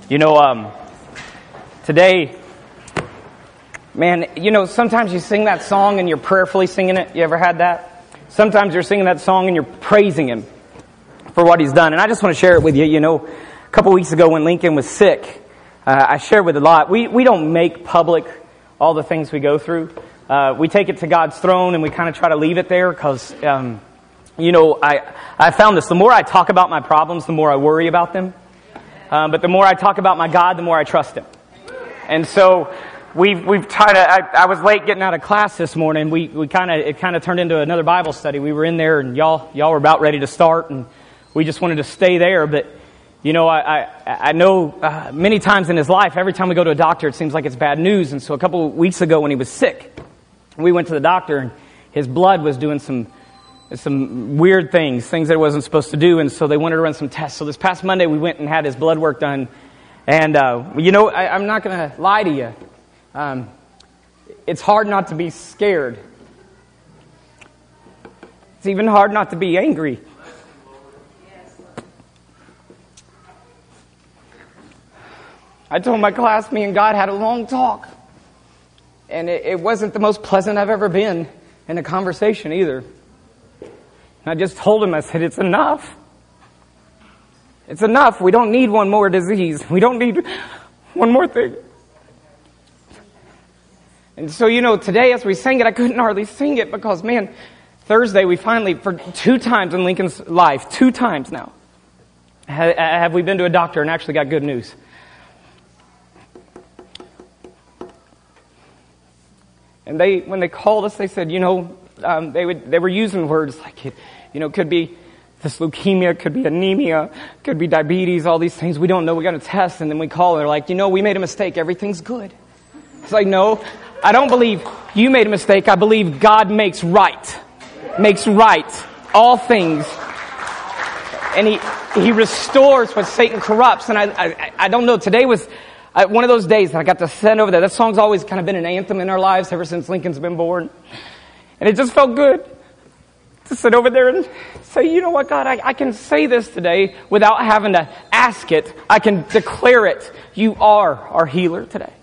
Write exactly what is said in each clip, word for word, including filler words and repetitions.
You know, um, today, man, you know, sometimes you sing that song and you're prayerfully singing it. You ever had that? Sometimes you're singing that song and you're praising Him for what He's done. And I just want to share it with you. You know, a couple weeks ago when Lincoln was sick, uh, I shared with a lot. We, we don't make public all the things we go through. Uh, we take it to God's throne and we kind of try to leave it there because, um, you know, I, I found this. The more I talk about my problems, the more I worry about them. Um, but the more I talk about my God, the more I trust Him. And so we've we've tried to. I, I was late getting out of class this morning. We we kind of it kind of turned into another Bible study. We were in there, and y'all y'all were about ready to start, and we just wanted to stay there. But you know, I I, I know uh, many times in his life, every time we go to a doctor, it seems like it's bad news. And so a couple of weeks ago, when he was sick, we went to the doctor, and his blood was doing some. some weird things, things that it wasn't supposed to do, and so they wanted to run some tests. So this past Monday, we went and had his blood work done, and, uh, you know, I, I'm not going to lie to you. Um, it's hard not to be scared. It's even hard not to be angry. I told my class, me and God had a long talk, and it, it wasn't the most pleasant I've ever been in a conversation either. I just told him, I said, it's enough. It's enough. We don't need one more disease. We don't need one more thing. And so, you know, today as we sang it, I couldn't hardly sing it because, man, Thursday we finally, for two times in Lincoln's life, two times now, have we been to a doctor and actually got good news. And they, when they called us, they said, you know, Um, they would, they were using words like, it, you know, could be this leukemia, could be anemia, could be diabetes, all these things. We don't know. We got a test, and then we call, and they're like, you know, we made a mistake. Everything's good. It's like, no, I don't believe you made a mistake. I believe God makes right, makes right all things, and He He restores what Satan corrupts. And I I, I don't know. Today was uh, one of those days that I got to send over there. That song's always kind of been an anthem in our lives ever since Lincoln's been born. And it just felt good to sit over there and say, you know what, God, I, I can say this today without having to ask it. I can declare it. You are our healer today.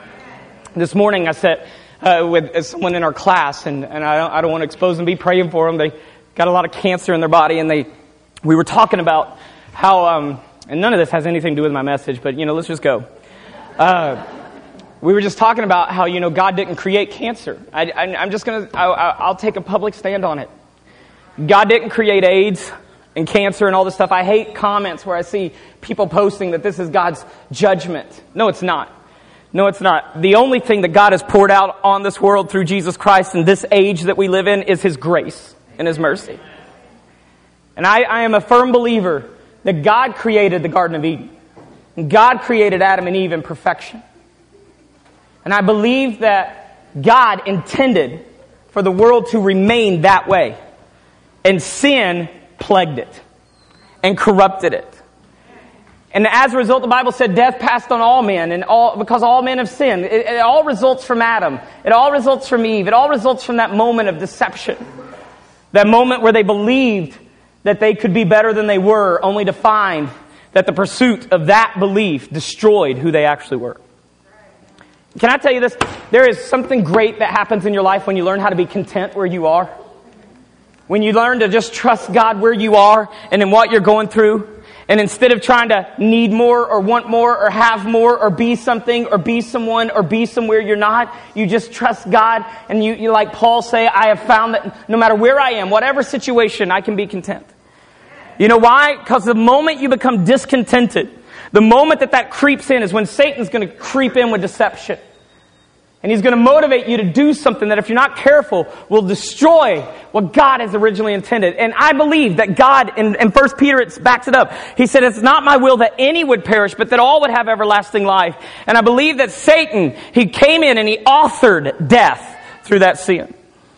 This morning I sat uh, with someone in our class, and, and I, don't, I don't want to expose them, be praying for them. They got a lot of cancer in their body, and they we were talking about how, um, and none of this has anything to do with my message, but, you know, let's just go. Uh We were just talking about how, you know, God didn't create cancer. I, I, I'm just going to, I'll take a public stand on it. God didn't create AIDS and cancer and all this stuff. I hate comments where I see people posting that this is God's judgment. No, it's not. No, it's not. The only thing that God has poured out on this world through Jesus Christ in this age that we live in is His grace and His mercy. And I, I am a firm believer that God created the Garden of Eden. And God created Adam and Eve in perfection. And I believe that God intended for the world to remain that way. And sin plagued it and corrupted it. And as a result, the Bible said death passed on all men, and all because all men have sinned. It, it all results from Adam. It all results from Eve. It all results from that moment of deception. That moment where they believed that they could be better than they were, only to find that the pursuit of that belief destroyed who they actually were. Can I tell you this? There is something great that happens in your life when you learn how to be content where you are. When you learn to just trust God where you are and in what you're going through. And instead of trying to need more or want more or have more or be something or be someone or be somewhere you're not, you just trust God. And you, you like Paul say, I have found that no matter where I am, whatever situation, I can be content. You know why? Because the moment you become discontented, the moment that that creeps in is when Satan's going to creep in with deception. And he's going to motivate you to do something that if you're not careful will destroy what God has originally intended. And I believe that God, in, in First Peter, it backs it up. He said, it's not my will that any would perish, but that all would have everlasting life. And I believe that Satan, he came in and he authored death through that sin.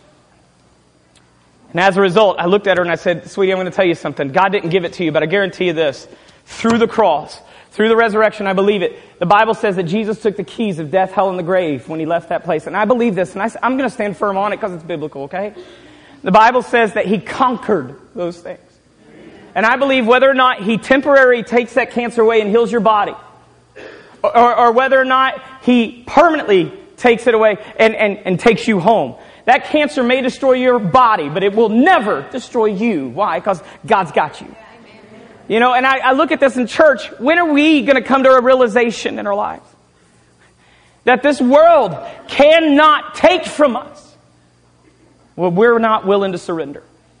And as a result, I looked at her and I said, sweetie, I'm going to tell you something. God didn't give it to you, but I guarantee you this. Through the cross, through the resurrection, I believe it. The Bible says that Jesus took the keys of death, hell, and the grave when He left that place. And I believe this, and I, I'm going to stand firm on it because it's biblical, okay? The Bible says that He conquered those things. And I believe whether or not He temporarily takes that cancer away and heals your body, or, or whether or not he permanently takes it away and, and, and takes you home. That cancer may destroy your body, but it will never destroy you. Why? Because God's got you. You know, and I, I look at this in church. When are we going to come to a realization in our lives that this world cannot take from us what we're not willing to surrender?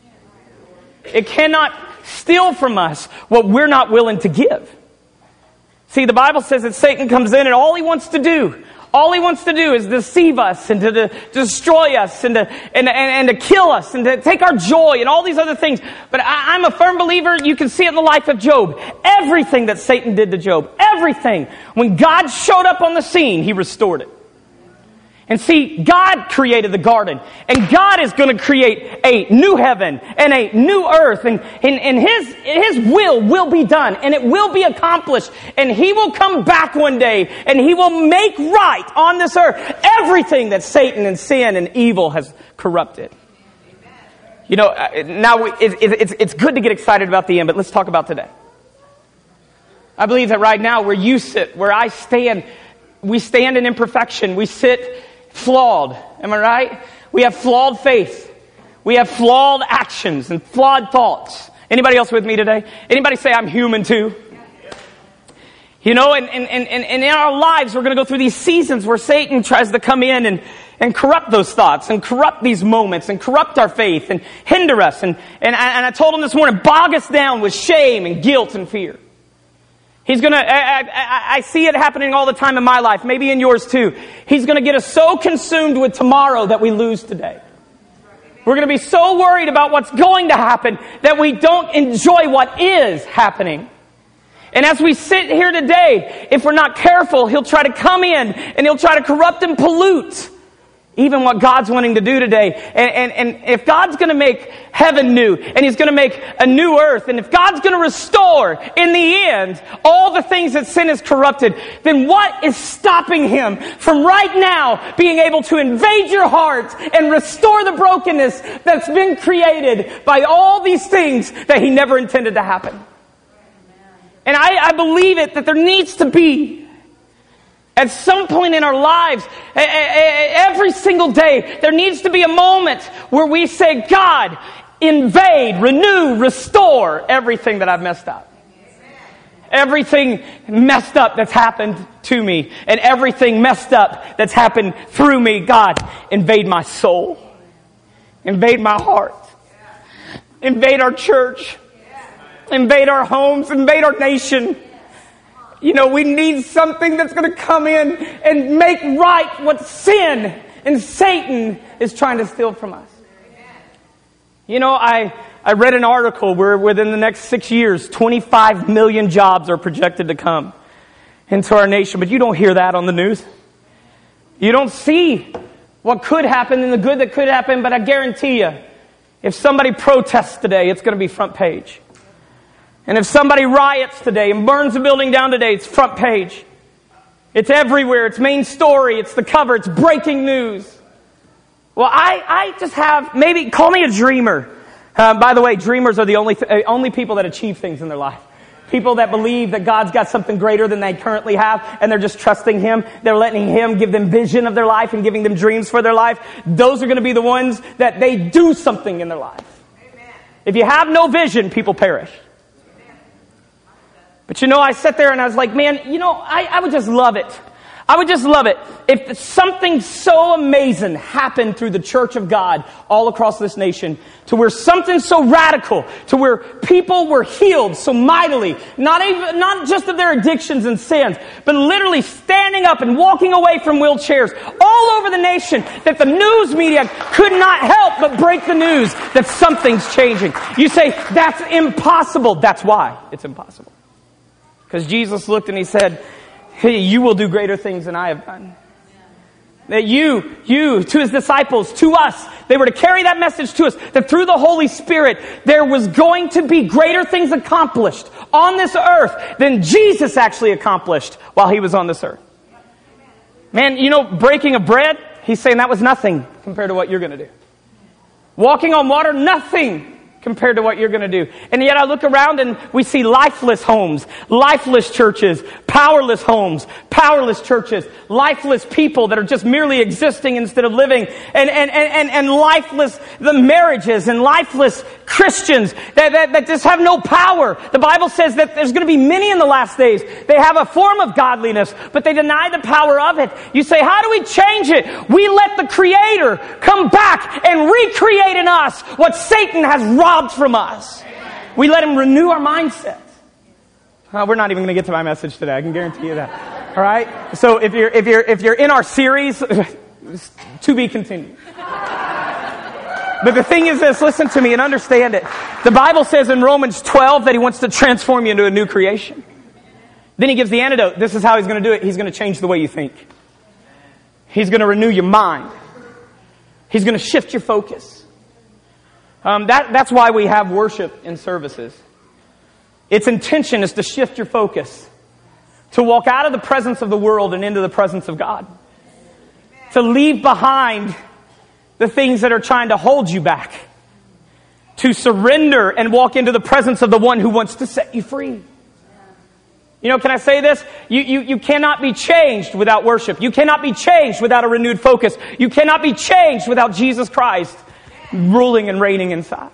It cannot steal from us what we're not willing to give. See, the Bible says that Satan comes in and all he wants to do, all he wants to do is deceive us and to, to destroy us and to, and, and, and to kill us and to take our joy and all these other things. But I, I'm a firm believer, you can see it in the life of Job. Everything that Satan did to Job, everything, when God showed up on the scene, he restored it. And see, God created the garden, and God is going to create a new heaven and a new earth, and, and, and His, His will will be done, and it will be accomplished, and He will come back one day, and He will make right on this earth everything that Satan and sin and evil has corrupted. You know, now it, it, it's, it's good to get excited about the end, but let's talk about today. I believe that right now, where you sit, where I stand, we stand in imperfection. We sit flawed. Am I right? We have flawed faith. We have flawed actions and flawed thoughts. Anybody else with me today? Anybody say I'm human too? You know, and, and, and, and in our lives, we're going to go through these seasons where Satan tries to come in and, and corrupt those thoughts and corrupt these moments and corrupt our faith and hinder us. And, and, I, and I told him this morning, bog us down with shame and guilt and fear. He's going to, I, I, I see it happening all the time in my life, maybe in yours too. He's going to get us so consumed with tomorrow that we lose today. We're going to be so worried about what's going to happen that we don't enjoy what is happening. And as we sit here today, if we're not careful, he'll try to come in and he'll try to corrupt and pollute even what God's wanting to do today. And, and, and if God's going to make heaven new, and He's going to make a new earth, and if God's going to restore, in the end, all the things that sin has corrupted, then what is stopping Him from right now being able to invade your heart and restore the brokenness that's been created by all these things that He never intended to happen? And I, I believe it, that there needs to be, at some point in our lives, every single day, there needs to be a moment where we say, God, invade, renew, restore everything that I've messed up. Everything messed up that's happened to me, and everything messed up that's happened through me. God, invade my soul. Invade my heart. Invade our church. Invade our homes. Invade our nation. You know, we need something that's going to come in and make right what sin and Satan is trying to steal from us. You know, I, I read an article where within the next six years, twenty-five million jobs are projected to come into our nation. But you don't hear that on the news. You don't see what could happen and the good that could happen. But I guarantee you, if somebody protests today, it's going to be front page. And if somebody riots today and burns a building down today, it's front page. It's everywhere. It's main story. It's the cover. It's breaking news. Well, I, I just have, maybe, call me a dreamer. Uh, by the way, dreamers are the only th- only people that achieve things in their life. People that believe that God's got something greater than they currently have, and they're just trusting Him. They're letting Him give them vision of their life and giving them dreams for their life. Those are going to be the ones that they do something in their life. Amen. If you have no vision, people perish. But you know, I sat there and I was like, man, you know, I, I would just love it. I would just love it if something so amazing happened through the church of God all across this nation, to where something so radical, to where people were healed so mightily, not even, not just of their addictions and sins, but literally standing up and walking away from wheelchairs all over the nation, that the news media could not help but break the news that something's changing. You say, that's impossible. That's why it's impossible. Because Jesus looked and He said, hey, you will do greater things than I have done. That you, you, to His disciples, to us, they were to carry that message to us, that through the Holy Spirit, there was going to be greater things accomplished on this earth than Jesus actually accomplished while He was on this earth. Man, you know, breaking of bread, He's saying that was nothing compared to what you're going to do. Walking on water, nothing compared to what you're going to do. And yet I look around and we see lifeless homes, lifeless churches, powerless homes, powerless churches, lifeless people that are just merely existing instead of living, and, and, and, and lifeless the marriages and lifeless Christians that, that, that just have no power. The Bible says that there's going to be many in the last days. They have a form of godliness, but they deny the power of it. You say, how do we change it? We let the Creator come back and recreate in us what Satan has robbed from us. We let Him renew our mindsets. Uh, we're not even going to get to my message today. I can guarantee you that. All right. So if you're if you're if you're in our series, to be continued. But the thing is this, listen to me and understand it. The Bible says in Romans twelve that He wants to transform you into a new creation. Then He gives the antidote. This is how He's going to do it. He's going to change the way you think. He's going to renew your mind. He's going to shift your focus. Um, that, that's why we have worship in services. Its intention is to shift your focus. To walk out of the presence of the world and into the presence of God. To leave behind the things that are trying to hold you back. To surrender and walk into the presence of the one who wants to set you free. You know, can I say this? You, you, you cannot be changed without worship. You cannot be changed without a renewed focus. You cannot be changed without Jesus Christ ruling and reigning inside.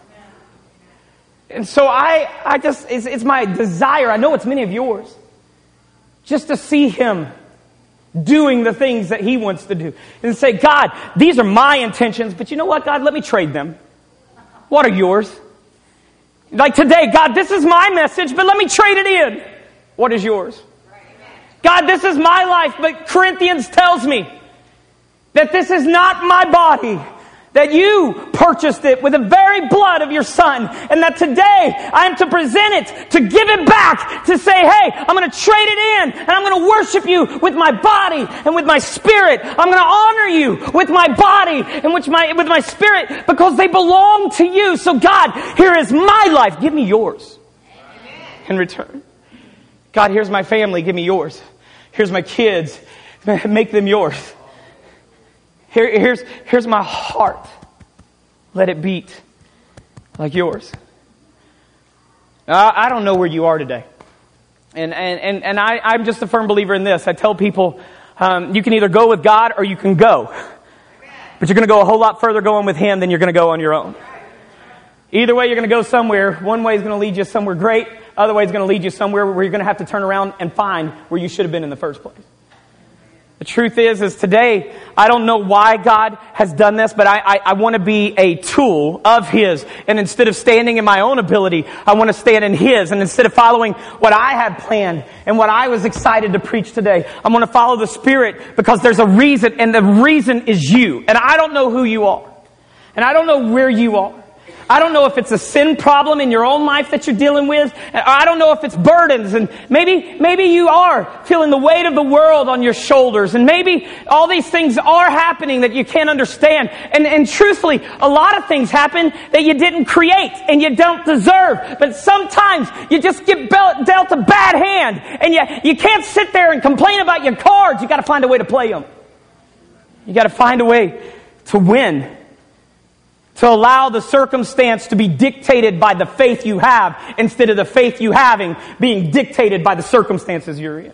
And so I, I just, it's, it's my desire, I know it's many of yours, just to see Him doing the things that He wants to do. And say, God, these are my intentions, but you know what, God, let me trade them. What are yours? Like today, God, this is my message, but let me trade it in. What is yours? God, this is my life, but Corinthians tells me that this is not my body, that you purchased it with the very blood of your Son, and that today I am to present it, to give it back, to say, hey, I'm going to trade it in, and I'm going to worship you with my body and with my spirit. I'm going to honor you with my body and with my, with my spirit, because they belong to you. So God, here is my life. Give me yours in return. God, here's my family. Give me yours. Here's my kids. Make them yours. Here, here's, here's my heart. Let it beat like yours. Now, I don't know where you are today. And, and, and, and I, I'm just a firm believer in this. I tell people, um, you can either go with God or you can go. But you're going to go a whole lot further going with Him than you're going to go on your own. Either way, you're going to go somewhere. One way is going to lead you somewhere great. Other way is going to lead you somewhere where you're going to have to turn around and find where you should have been in the first place. The truth is, is today, I don't know why God has done this, but I, I, I want to be a tool of His. And instead of standing in my own ability, I want to stand in His. And instead of following what I had planned and what I was excited to preach today, I'm going to follow the Spirit, because there's a reason, and the reason is you. And I don't know who you are. And I don't know where you are. I don't know if it's a sin problem in your own life that you're dealing with. I don't know if it's burdens. And maybe, maybe you are feeling the weight of the world on your shoulders. And maybe all these things are happening that you can't understand. And, and truthfully, a lot of things happen that you didn't create and you don't deserve. But sometimes you just get dealt a bad hand. And you, you can't sit there and complain about your cards. You got to find a way to play them. You got to find a way to win. To allow the circumstance to be dictated by the faith you have, instead of the faith you having being dictated by the circumstances you're in.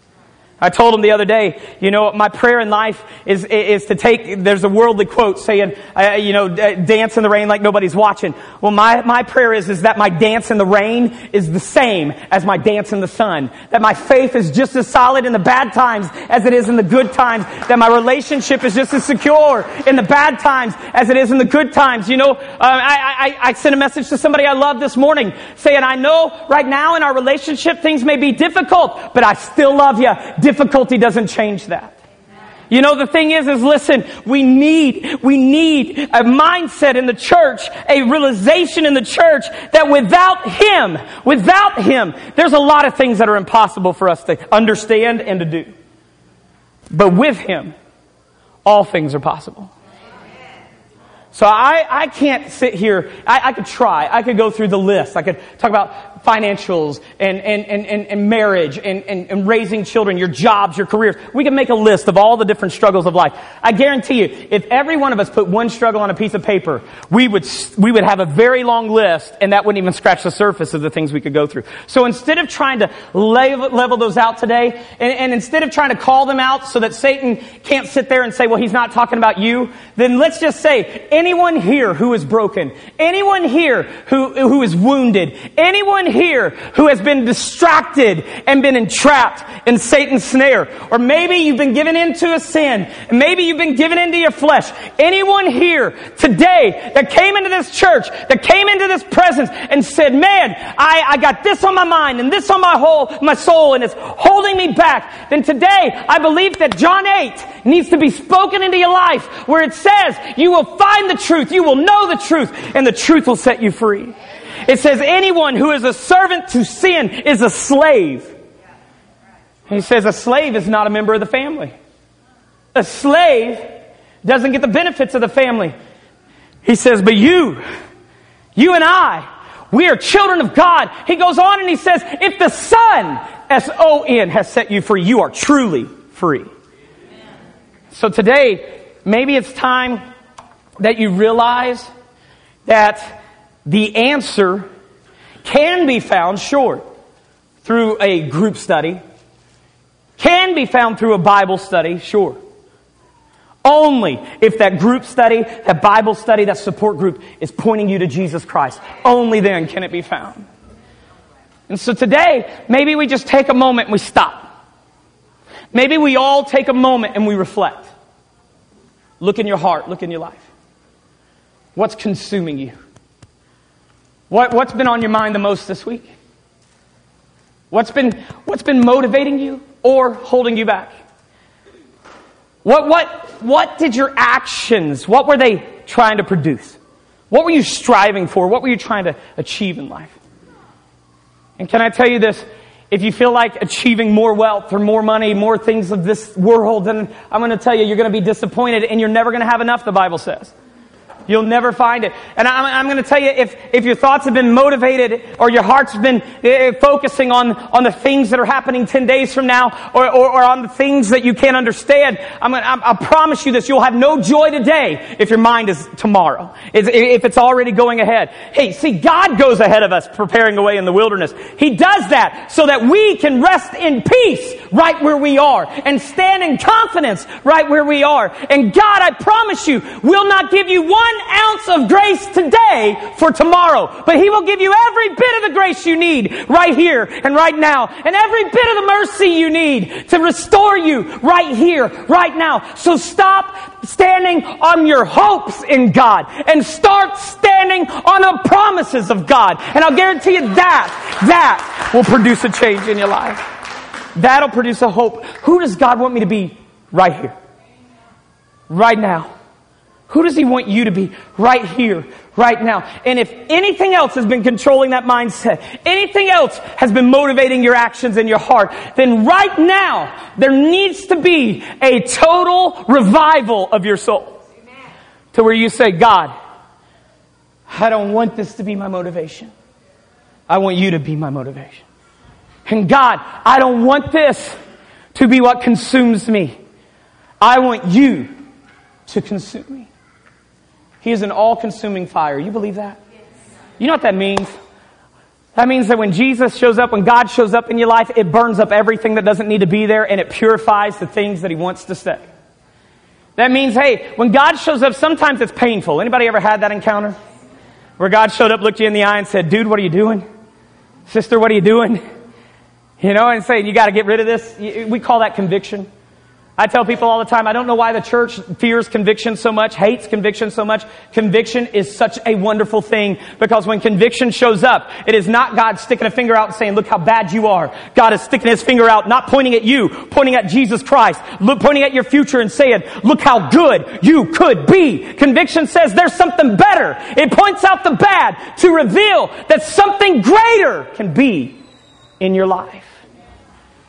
I told him the other day, you know, my prayer in life is is to take, there's a worldly quote saying, uh, you know, dance in the rain like nobody's watching. Well, my, my prayer is, is that my dance in the rain is the same as my dance in the sun. That my faith is just as solid in the bad times as it is in the good times. That my relationship is just as secure in the bad times as it is in the good times. You know, uh, I, I, I sent a message to somebody I love this morning saying, I know right now in our relationship things may be difficult, but I still love you. Difficulty doesn't change that. You know, the thing is, is listen, we need, we need a mindset in the church, a realization in the church that without Him, without Him, there's a lot of things that are impossible for us to understand and to do. But with Him, all things are possible. So I, I can't sit here, I, I could try, I could go through the list, I could talk about financials and, and, and, and, and marriage and, and, and raising children, your jobs, your careers. We can make a list of all the different struggles of life. I guarantee you, if every one of us put one struggle on a piece of paper, we would, we would have a very long list, and that wouldn't even scratch the surface of the things we could go through. So instead of trying to level, level those out today, and, and instead of trying to call them out so that Satan can't sit there and say, well, he's not talking about you, then let's just say, anyone here who is broken, anyone here who, who is wounded, anyone here who has been distracted and been entrapped in Satan's snare, or maybe you've been given into a sin, and maybe you've been given into your flesh, anyone here today that came into this church, that came into this presence and said, man, I, I got this on my mind and this on my whole, my soul, and it's holding me back, then today I believe that John eight needs to be spoken into your life, where it says you will find the truth, you will know the truth, and the truth will set you free. It says anyone who is a servant to sin is a slave. He says a slave is not a member of the family. A slave doesn't get the benefits of the family. He says, but you, you and I, we are children of God. He goes on and he says, if the Son, S O N, has set you free, you are truly free. So today, maybe it's time that you realize that the answer can be found, sure, through a group study, can be found through a Bible study, sure. Only if that group study, that Bible study, that support group is pointing you to Jesus Christ. Only then can it be found. And so today, maybe we just take a moment and we stop. Maybe we all take a moment and we reflect. Look in your heart, look in your life. What's consuming you? What, what's been on your mind the most this week? What's been, what's been motivating you or holding you back? What, what, what did your actions, what were they trying to produce? What were you striving for? What were you trying to achieve in life? And can I tell you this? If you feel like achieving more wealth or more money, more things of this world, then I'm going to tell you, you're going to be disappointed and you're never going to have enough, the Bible says. You'll never find it. And I'm, I'm going to tell you, if, if your thoughts have been motivated or your heart's been uh, focusing on, on the things that are happening ten days from now or, or, or on the things that you can't understand, I'm gonna, I, I promise you this, you'll have no joy today if your mind is tomorrow, if, if it's already going ahead. Hey, see, God goes ahead of us preparing a way in the wilderness. He does that so that we can rest in peace right where we are and stand in confidence right where we are. And God, I promise you, will not give you one ounce of grace today for tomorrow, but He will give you every bit of the grace you need right here and right now, and every bit of the mercy you need to restore you right here, right now. So stop standing on your hopes in God and start standing on the promises of God. And I'll guarantee you that, that will produce a change in your life. That'll produce a hope. Who does God want me to be right here? Right now. Who does He want you to be right here, right now? And if anything else has been controlling that mindset, anything else has been motivating your actions in your heart, then right now, there needs to be a total revival of your soul. Amen. To where you say, God, I don't want this to be my motivation. I want you to be my motivation. And God, I don't want this to be what consumes me. I want you to consume me. He is an all-consuming fire. You believe that? Yes. You know what that means? That means that when Jesus shows up, when God shows up in your life, it burns up everything that doesn't need to be there and it purifies the things that He wants to stay. That means, hey, when God shows up, sometimes it's painful. Anybody ever had that encounter? Where God showed up, looked you in the eye and said, dude, what are you doing? Sister, what are you doing? You know, and saying, you got to get rid of this. We call that conviction. I tell people all the time, I don't know why the church fears conviction so much, hates conviction so much. Conviction is such a wonderful thing, because when conviction shows up, it is not God sticking a finger out and saying, look how bad you are. God is sticking His finger out, not pointing at you, pointing at Jesus Christ, look, pointing at your future and saying, look how good you could be. Conviction says there's something better. It points out the bad to reveal that something greater can be in your life.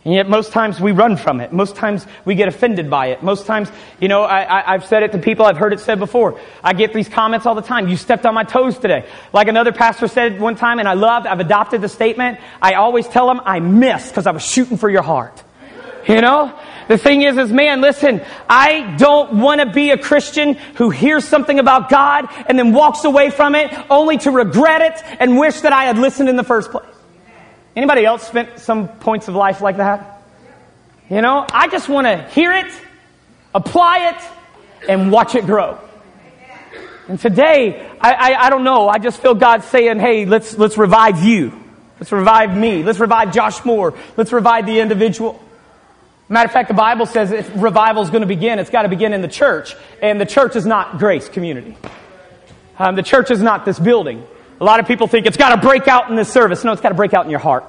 And yet most times we run from it. Most times we get offended by it. Most times, you know, I, I, I've said it to people, I've heard it said before. I get these comments all the time. You stepped on my toes today. Like another pastor said one time, and I loved, I've adopted the statement. I always tell them I missed because I was shooting for your heart. You know? The thing is, is man, listen, I don't want to be a Christian who hears something about God and then walks away from it only to regret it and wish that I had listened in the first place. Anybody else spent some points of life like that? You know, I just want to hear it, apply it, and watch it grow. And today, I, I, I don't know, I just feel God saying, hey, let's, let's revive you. Let's revive me. Let's revive Josh Moore. Let's revive the individual. Matter of fact, the Bible says if revival is going to begin, it's got to begin in the church. And the church is not Grace Community. Um, the church is not this building. A lot of people think it's got to break out in this service. No, it's got to break out in your heart.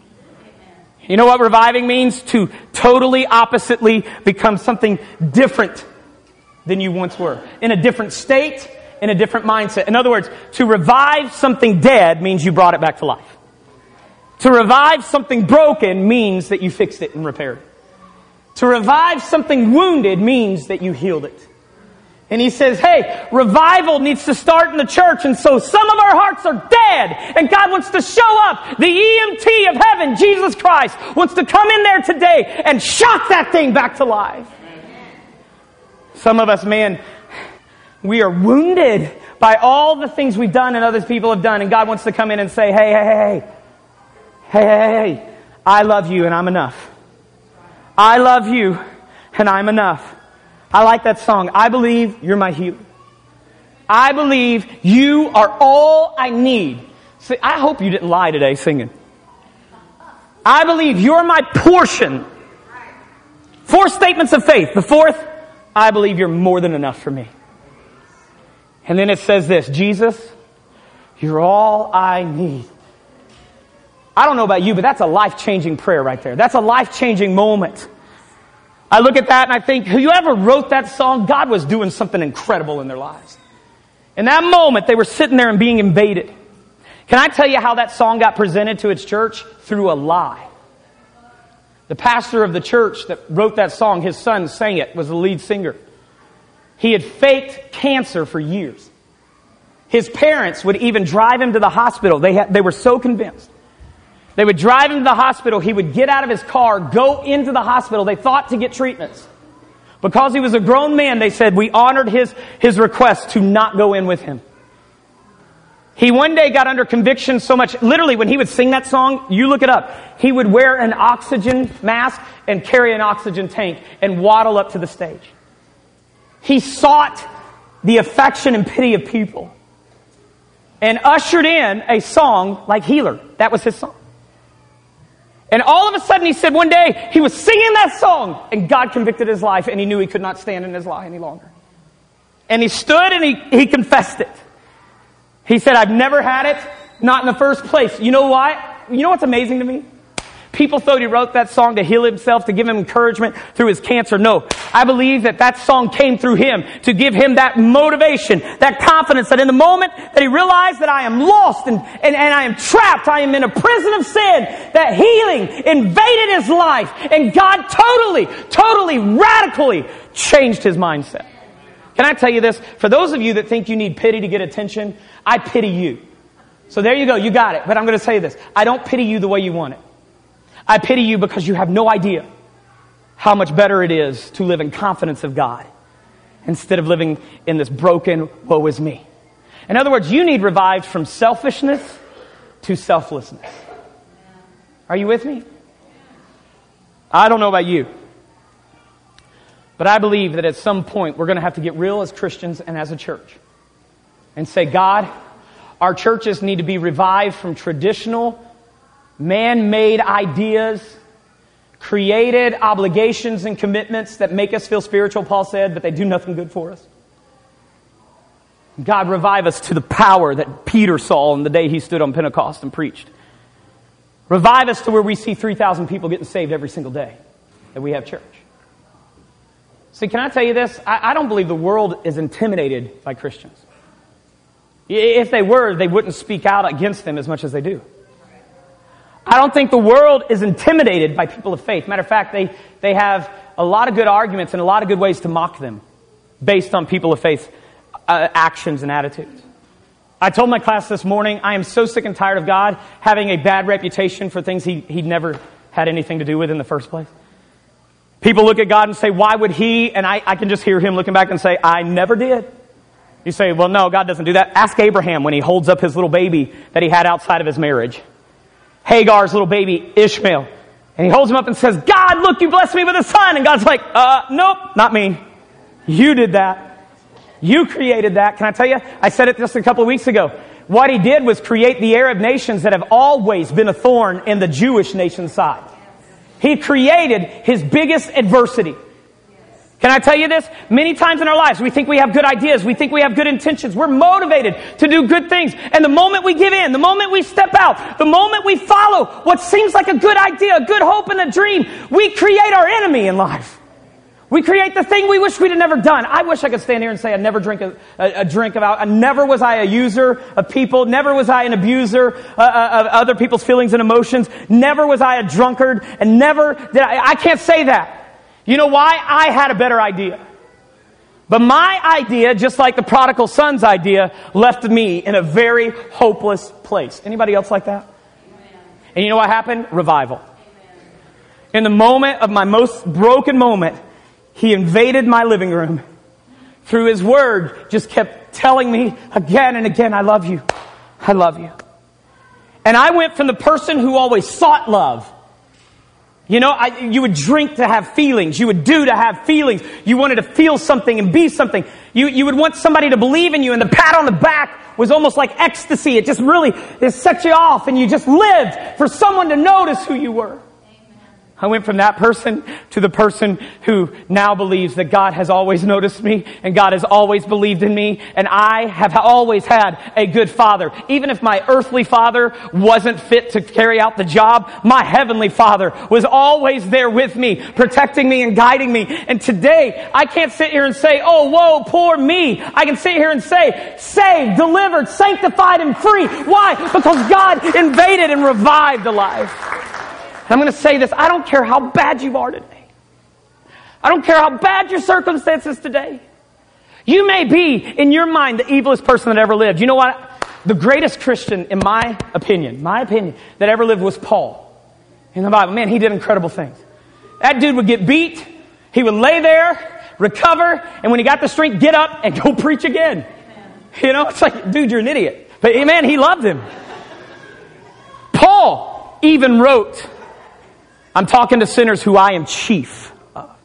You know what reviving means? To totally oppositely become something different than you once were. In a different state, in a different mindset. In other words, to revive something dead means you brought it back to life. To revive something broken means that you fixed it and repaired it. To revive something wounded means that you healed it. And he says, hey, revival needs to start in the church. And so some of our hearts are dead. And God wants to show up. The E M T of heaven, Jesus Christ, wants to come in there today and shock that thing back to life. Some of us, man, we are wounded by all the things we've done and other people have done. And God wants to come in and say, hey, hey, hey, hey, hey, hey, hey, I love you and I'm enough. I love you and I'm enough. I like that song. I believe you're my healer. I believe you are all I need. See, I hope you didn't lie today singing. I believe you're my portion. Four statements of faith. The fourth, I believe you're more than enough for me. And then it says this, Jesus, you're all I need. I don't know about you, but that's a life-changing prayer right there. That's a life-changing moment. I look at that and I think, whoever wrote that song, God was doing something incredible in their lives. In that moment, they were sitting there and being invaded. Can I tell you how that song got presented to its church? Through a lie. The pastor of the church that wrote that song, his son sang it, was the lead singer. He had faked cancer for years. His parents would even drive him to the hospital. They had, they were so convinced. They would drive him to the hospital. He would get out of his car, go into the hospital. They thought to get treatments. Because he was a grown man, they said, we honored his, his request to not go in with him. He one day got under conviction so much, literally when he would sing that song, you look it up, he would wear an oxygen mask and carry an oxygen tank and waddle up to the stage. He sought the affection and pity of people and ushered in a song like Healer. That was his song. And all of a sudden he said one day he was singing that song and God convicted his life and he knew he could not stand in his lie any longer. And he stood and he, he confessed it. He said, I've never had it, not in the first place. You know why? You know what's amazing to me? People thought he wrote that song to heal himself, to give him encouragement through his cancer. No, I believe that that song came through him to give him that motivation, that confidence that in the moment that he realized that I am lost and, and, and I am trapped, I am in a prison of sin, that healing invaded his life and God totally, totally, radically changed his mindset. Can I tell you this? For those of you that think you need pity to get attention, I pity you. So there you go, you got it. But I'm going to tell you this. I don't pity you the way you want it. I pity you because you have no idea how much better it is to live in confidence of God instead of living in this broken, woe is me. In other words, you need revived from selfishness to selflessness. Are you with me? I don't know about you, but I believe that at some point we're going to have to get real as Christians and as a church and say, God, our churches need to be revived from traditional man-made ideas, created obligations and commitments that make us feel spiritual, Paul said, but they do nothing good for us. God, revive us to the power that Peter saw on the day he stood on Pentecost and preached. Revive us to where we see three thousand people getting saved every single day that we have church. See, can I tell you this? I, I don't believe the world is intimidated by Christians. If they were, they wouldn't speak out against them as much as they do. I don't think the world is intimidated by people of faith. Matter of fact, they, they have a lot of good arguments and a lot of good ways to mock them based on people of faith uh, actions and attitudes. I told my class this morning, I am so sick and tired of God having a bad reputation for things he, he never had anything to do with in the first place. People look at God and say, why would he? And I, I can just hear him looking back and say, I never did. You say, well, no, God doesn't do that. Ask Abraham when he holds up his little baby that he had outside of his marriage. Hagar's little baby, Ishmael. And he holds him up and says, God, look, you blessed me with a son. And God's like, uh, nope, not me. You did that. You created that. Can I tell you? I said it just a couple of weeks ago. What he did was create the Arab nations that have always been a thorn in the Jewish nation's side. He created his biggest adversity. Can I tell you this? Many times in our lives, we think we have good ideas. We think we have good intentions. We're motivated to do good things. And the moment we give in, the moment we step out, the moment we follow what seems like a good idea, a good hope and a dream, we create our enemy in life. We create the thing we wish we'd have never done. I wish I could stand here and say I never drink a, a, a drink of alcohol. Never was I a user of people. Never was I an abuser uh, of other people's feelings and emotions. Never was I a drunkard. And never did I, I can't say that. You know why? I had a better idea. But my idea, just like the prodigal son's idea, left me in a very hopeless place. Anybody else like that? Amen. And you know what happened? Revival. Amen. In the moment of my most broken moment, he invaded my living room. Through his word, just kept telling me again and again, I love you. I love you. And I went from the person who always sought love. You know, I, you would drink to have feelings. You would do to have feelings. You wanted to feel something and be something. You, you would want somebody to believe in you, and the pat on the back was almost like ecstasy. It just really, it set you off, and you just lived for someone to notice who you were. I went from that person to the person who now believes that God has always noticed me and God has always believed in me, and I have always had a good father. Even if my earthly father wasn't fit to carry out the job, my heavenly father was always there with me, protecting me and guiding me. And today, I can't sit here and say, oh, whoa, poor me. I can sit here and say, saved, delivered, sanctified, and free. Why? Because God invaded and revived a life. I'm going to say this. I don't care how bad you are today. I don't care how bad your circumstances today. You may be, in your mind, the evilest person that ever lived. You know what? The greatest Christian, in my opinion, my opinion, that ever lived was Paul. In the Bible, man, he did incredible things. That dude would get beat. He would lay there, recover, and when he got the strength, get up and go preach again. You know, it's like, dude, you're an idiot. But man, he loved him. Paul even wrote, I'm talking to sinners who I am chief of.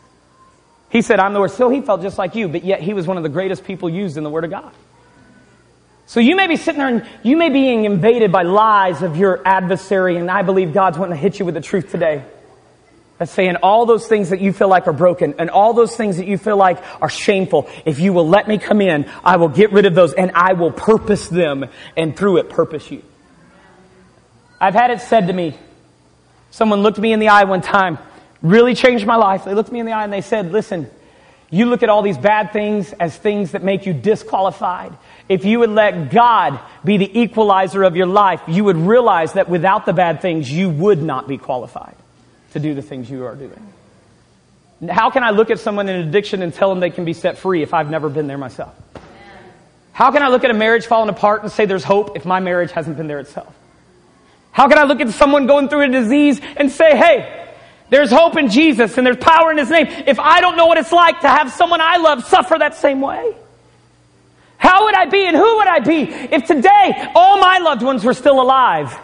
He said, I'm the worst. So he felt just like you, but yet he was one of the greatest people used in the Word of God. So you may be sitting there and you may be being invaded by lies of your adversary, and I believe God's wanting to hit you with the truth today. That's saying all those things that you feel like are broken and all those things that you feel like are shameful, if you will let me come in, I will get rid of those and I will purpose them, and through it purpose you. I've had it said to me, someone looked me in the eye one time, really changed my life. They looked me in the eye and they said, listen, you look at all these bad things as things that make you disqualified. If you would let God be the equalizer of your life, you would realize that without the bad things, you would not be qualified to do the things you are doing. How can I look at someone in addiction and tell them they can be set free if I've never been there myself? How can I look at a marriage falling apart and say there's hope if my marriage hasn't been there itself? How can I look at someone going through a disease and say, hey, there's hope in Jesus and there's power in His name, if I don't know what it's like to have someone I love suffer that same way? How would I be and who would I be if today all my loved ones were still alive?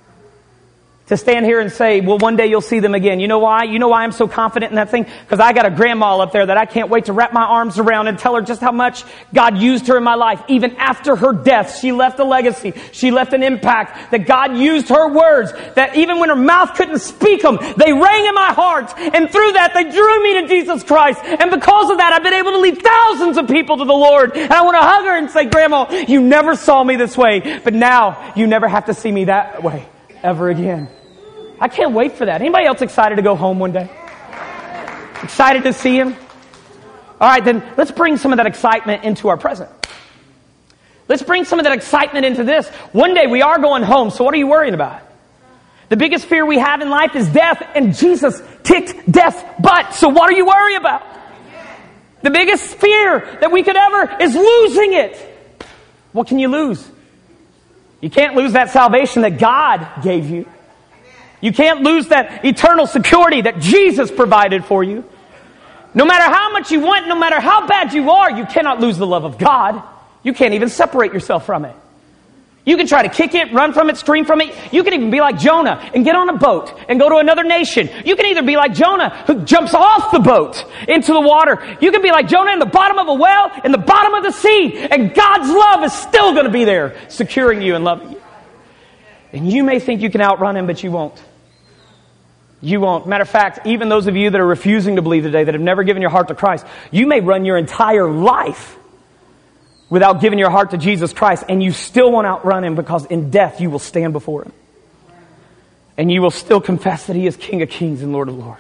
To stand here and say, well, one day you'll see them again. You know why? You know why I'm so confident in that thing? Because I got a grandma up there that I can't wait to wrap my arms around and tell her just how much God used her in my life. Even after her death, she left a legacy. She left an impact. That God used her words. That even when her mouth couldn't speak them, they rang in my heart. And through that, they drew me to Jesus Christ. And because of that, I've been able to lead thousands of people to the Lord. And I want to hug her and say, Grandma, you never saw me this way. But now you never have to see me that way ever again. I can't wait for that. Anybody else excited to go home one day? Excited to see Him? All right, then let's bring some of that excitement into our present. Let's bring some of that excitement into this. One day we are going home, so what are you worrying about? The biggest fear we have in life is death, and Jesus kicked death's butt. So what are you worried about? The biggest fear that we could ever is losing it. What can you lose? You can't lose that salvation that God gave you. You can't lose that eternal security that Jesus provided for you. No matter how much you want, no matter how bad you are, you cannot lose the love of God. You can't even separate yourself from it. You can try to kick it, run from it, scream from it. You can even be like Jonah and get on a boat and go to another nation. You can either be like Jonah who jumps off the boat into the water. You can be like Jonah in the bottom of a well, in the bottom of the sea. And God's love is still going to be there, securing you and loving you. And you may think you can outrun Him, but you won't. You won't. Matter of fact, even those of you that are refusing to believe today, that have never given your heart to Christ, you may run your entire life without giving your heart to Jesus Christ, and you still won't outrun Him, because in death you will stand before Him. And you will still confess that He is King of Kings and Lord of Lords.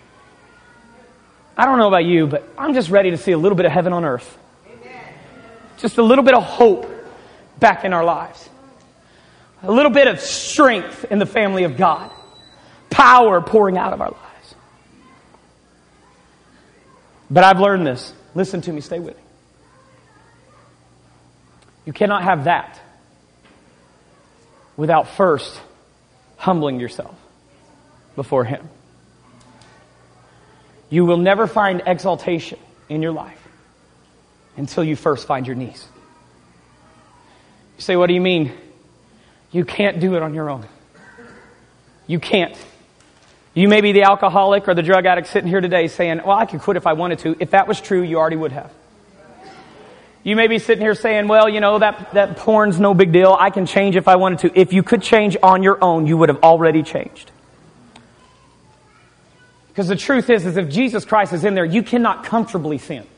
I don't know about you, but I'm just ready to see a little bit of heaven on earth. Just a little bit of hope back in our lives. A little bit of strength in the family of God. Power pouring out of our lives. But I've learned this. Listen to me, stay with me. You cannot have that without first humbling yourself before Him. You will never find exaltation in your life until you first find your knees. You say, what do you mean? You can't do it on your own. You can't. You may be the alcoholic or the drug addict sitting here today saying, well, I could quit if I wanted to. If that was true, you already would have. You may be sitting here saying, well, you know, that, that porn's no big deal. I can change if I wanted to. If you could change on your own, you would have already changed. Because the truth is, is if Jesus Christ is in there, you cannot comfortably sin.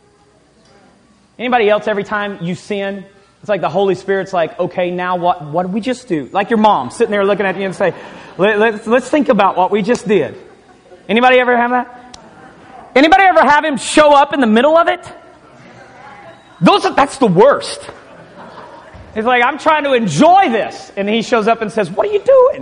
Anybody else, every time you sin, it's like the Holy Spirit's like, okay, now what, what did we just do? Like your mom sitting there looking at you and say, Let, let's, let's think about what we just did. Anybody ever have that? Anybody ever have Him show up in the middle of it? Those are, that's the worst. It's like, I'm trying to enjoy this. And He shows up and says, what are you doing?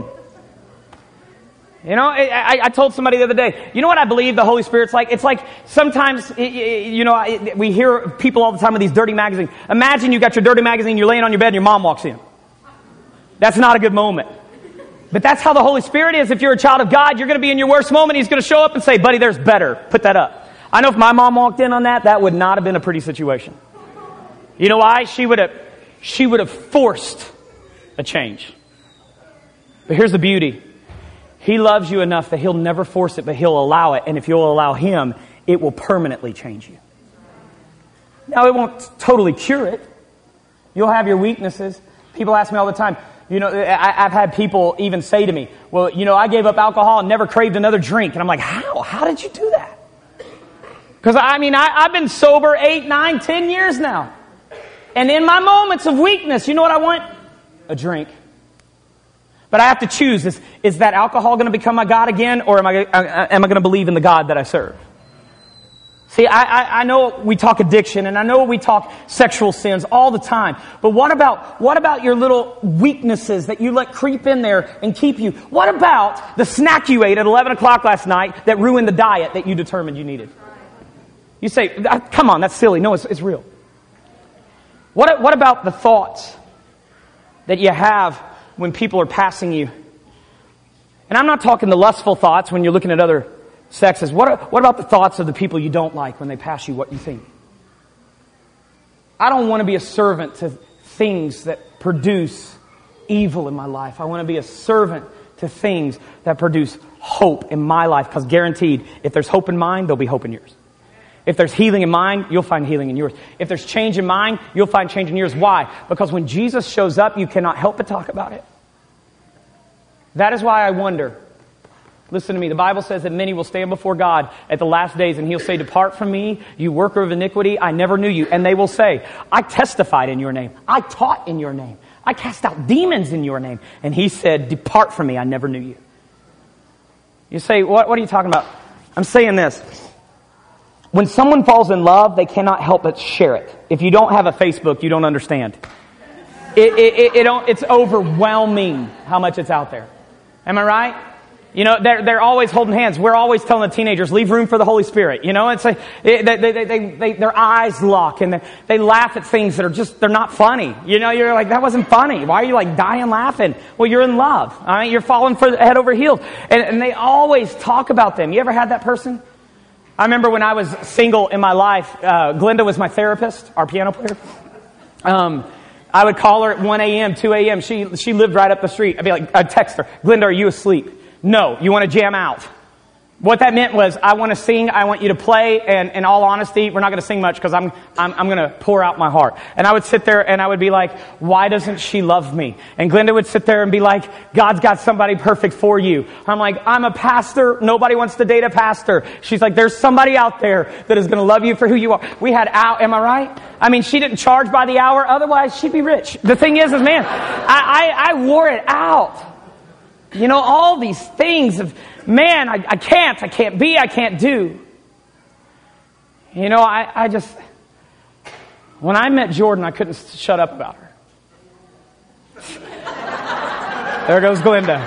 You know, I, I told somebody the other day, you know what I believe the Holy Spirit's like? It's like sometimes, you know, we hear people all the time with these dirty magazines. Imagine you got your dirty magazine, you're laying on your bed and your mom walks in. That's not a good moment. But that's how the Holy Spirit is. If you're a child of God, you're going to be in your worst moment. He's going to show up and say, buddy, there's better. Put that up. I know if my mom walked in on that, that would not have been a pretty situation. You know why? She would have, she would have forced a change. But here's the beauty. He loves you enough that He'll never force it, but He'll allow it. And if you'll allow Him, it will permanently change you. Now, it won't totally cure it. You'll have your weaknesses. People ask me all the time, you know, I, I've had people even say to me, well, you know, I gave up alcohol and never craved another drink. And I'm like, how? How did you do that? Because, I mean, I, I've been sober eight, nine, ten years now. And in my moments of weakness, you know what I want? A drink. But I have to choose. Is, is that alcohol going to become my God again? Or am I, am I going to believe in the God that I serve? See, I, I, I know we talk addiction, and I know we talk sexual sins all the time. But what about, what about your little weaknesses that you let creep in there and keep you? What about the snack you ate at eleven o'clock last night that ruined the diet that you determined you needed? You say, come on, that's silly. No, it's, it's real. What, what about the thoughts that you have when people are passing you? And I'm not talking the lustful thoughts when you're looking at other sexes. What, what about the thoughts of the people you don't like when they pass you what you think? I don't want to be a servant to things that produce evil in my life. I want to be a servant to things that produce hope in my life, because guaranteed, if there's hope in mine, there'll be hope in yours. If there's healing in mine, you'll find healing in yours. If there's change in mine, you'll find change in yours. Why? Because when Jesus shows up, you cannot help but talk about it. That is why I wonder. Listen to me. The Bible says that many will stand before God at the last days, and He'll say, depart from me, you worker of iniquity, I never knew you. And they will say, I testified in your name. I taught in your name. I cast out demons in your name. And He said, depart from me, I never knew you. You say, what, what are you talking about? I'm saying this. When someone falls in love, they cannot help but share it. If you don't have a Facebook, you don't understand. It, it, it, it don't, it's overwhelming how much it's out there. Am I right? You know, they're, they're always holding hands. We're always telling the teenagers, leave room for the Holy Spirit. You know, it's like, they, they, they, they, they, their eyes lock and they, they laugh at things that are just, they're not funny. You know, you're like, that wasn't funny. Why are you like dying laughing? Well, you're in love. All right. You're falling for head over heels. And, and they always talk about them. You ever had that person? I remember when I was single in my life, uh, Glenda was my therapist, our piano player. Um, I would call her at one a.m., two a.m. She, she lived right up the street. I'd be like, I'd text her, Glenda, are you asleep? No, you want to jam out. What that meant was, I want to sing, I want you to play, and in all honesty, we're not going to sing much because I'm, I'm, I'm going to pour out my heart. And I would sit there and I would be like, why doesn't she love me? And Glenda would sit there and be like, God's got somebody perfect for you. I'm like, I'm a pastor. Nobody wants to date a pastor. She's like, there's somebody out there that is going to love you for who you are. We had out, am I right? I mean, she didn't charge by the hour. Otherwise, she'd be rich. The thing is, is man, I, I, I wore it out. You know, all these things of, man, I, I can't, I can't be, I can't do. You know, I, I just, when I met Jordan, I couldn't shut up about her. There goes Glenda.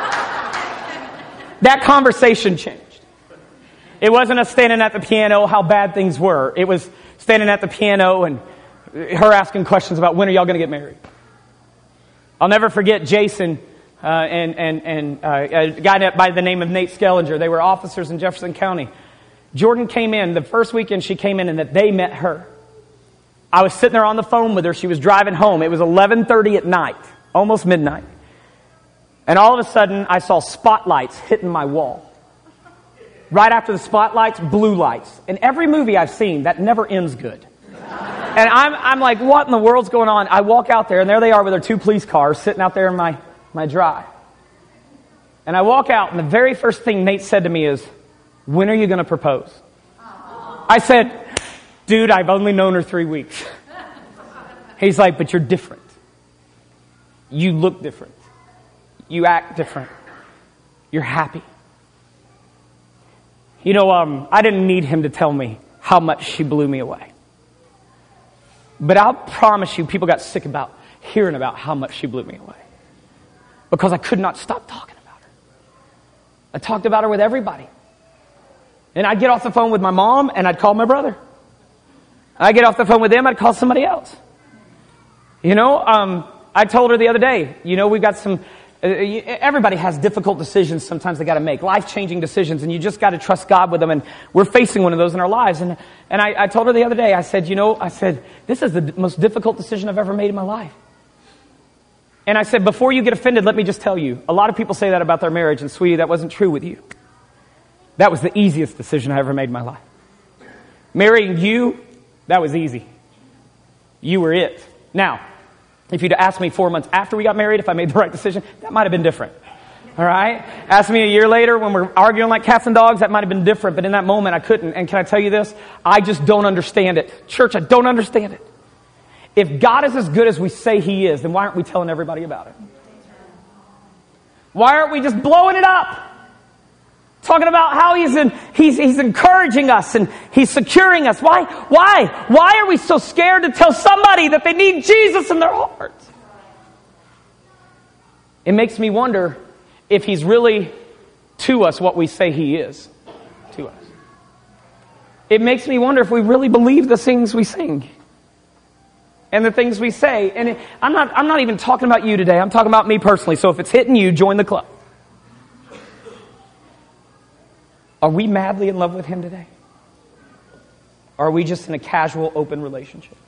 That conversation changed. It wasn't us standing at the piano, how bad things were. It was standing at the piano and her asking questions about when are y'all going to get married. I'll never forget Jason Uh, and and and uh, a guy by the name of Nate Skellinger. They were officers in Jefferson County. Jordan came in the first weekend she came in, and that they met her. I was sitting there on the phone with her. She was driving home. It was eleven thirty at night, almost midnight. And all of a sudden, I saw spotlights hitting my wall. Right after the spotlights, blue lights. In every movie I've seen, that never ends good. And I'm I'm like, what in the world's going on? I walk out there, and there they are with their two police cars sitting out there in my my drive. And I walk out, and the very first thing Nate said to me is, when are you going to propose? I said, dude, I've only known her three weeks. He's like, but you're different. You look different. You act different. You're happy. You know, um, I didn't need him to tell me how much she blew me away. But I'll promise you, people got sick about hearing about how much she blew me away. Because I could not stop talking about her. I talked about her with everybody. And I'd get off the phone with my mom, and I'd call my brother. I'd get off the phone with them, I'd call somebody else. You know, um, I told her the other day, you know, we've got some, uh, everybody has difficult decisions sometimes they got to make, life-changing decisions, and you just got to trust God with them, and we're facing one of those in our lives. And, and I, I told her the other day, I said, you know, I said, this is the most difficult decision I've ever made in my life. And I said, before you get offended, let me just tell you, a lot of people say that about their marriage, and sweetie, that wasn't true with you. That was the easiest decision I ever made in my life. Marrying you, that was easy. You were it. Now, if you'd asked me four months after we got married if I made the right decision, that might have been different. All right? Ask me a year later when we're arguing like cats and dogs, that might have been different, but in that moment I couldn't. And can I tell you this? I just don't understand it. Church, I don't understand it. If God is as good as we say He is, then why aren't we telling everybody about it? Why aren't we just blowing it up? Talking about how He's in, He's He's encouraging us and He's securing us. Why? Why? Why are we so scared to tell somebody that they need Jesus in their heart? It makes me wonder if He's really to us what we say He is to us. It makes me wonder if we really believe the things we sing. And the things we say. And it, I'm not I'm not even talking about you today. I'm talking about me personally. So if it's hitting you, join the club. Are we madly in love with Him today? Or are we just in a casual, open relationship?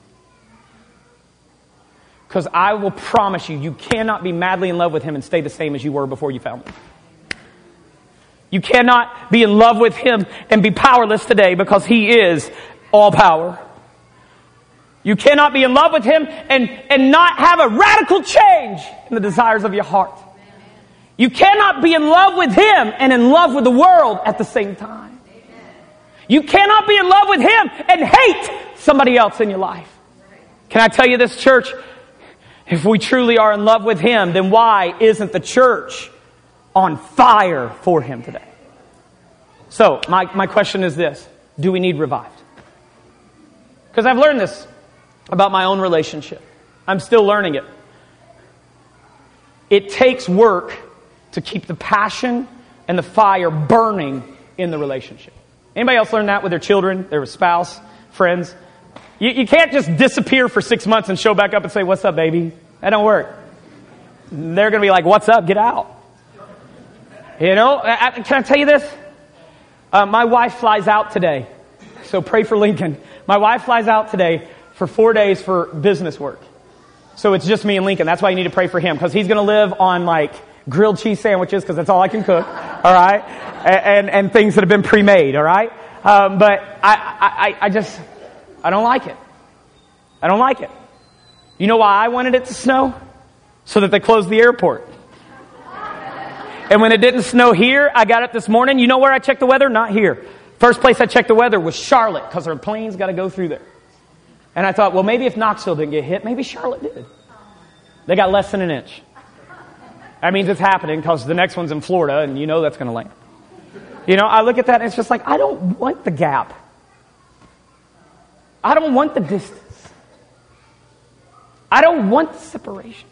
Because I will promise you, you cannot be madly in love with Him and stay the same as you were before you found Him. You cannot be in love with Him and be powerless today because He is all power. You cannot be in love with Him and, and not have a radical change in the desires of your heart. You cannot be in love with Him and in love with the world at the same time. You cannot be in love with Him and hate somebody else in your life. Can I tell you this, church? If we truly are in love with Him, then why isn't the church on fire for Him today? So, my, my question is this. Do we need revived? Because I've learned this about my own relationship. I'm still learning it. It takes work to keep the passion and the fire burning in the relationship. Anybody else learn that with their children, their spouse, friends? You, you can't just disappear for six months and show back up and say, what's up, baby? That don't work. They're going to be like, what's up? Get out. You know, I, I, can I tell you this? Uh, my wife flies out today. So pray for Lincoln. My wife flies out today for four days for business work. So it's just me and Lincoln. That's why you need to pray for him, because he's going to live on like grilled cheese sandwiches, because that's all I can cook. All right. And, and, and things that have been pre-made. All right. Um, but I, I, I just, I don't like it. I don't like it. You know why I wanted it to snow? So that they closed the airport. And when it didn't snow here, I got up this morning. You know where I checked the weather? Not here. First place I checked the weather was Charlotte, because our planes got to go through there. And I thought, well, maybe if Knoxville didn't get hit, maybe Charlotte did. They got less than an inch. That means it's happening, because the next one's in Florida, and you know that's going to land. You know, I look at that, and it's just like, I don't want the gap. I don't want the distance. I don't want the separation.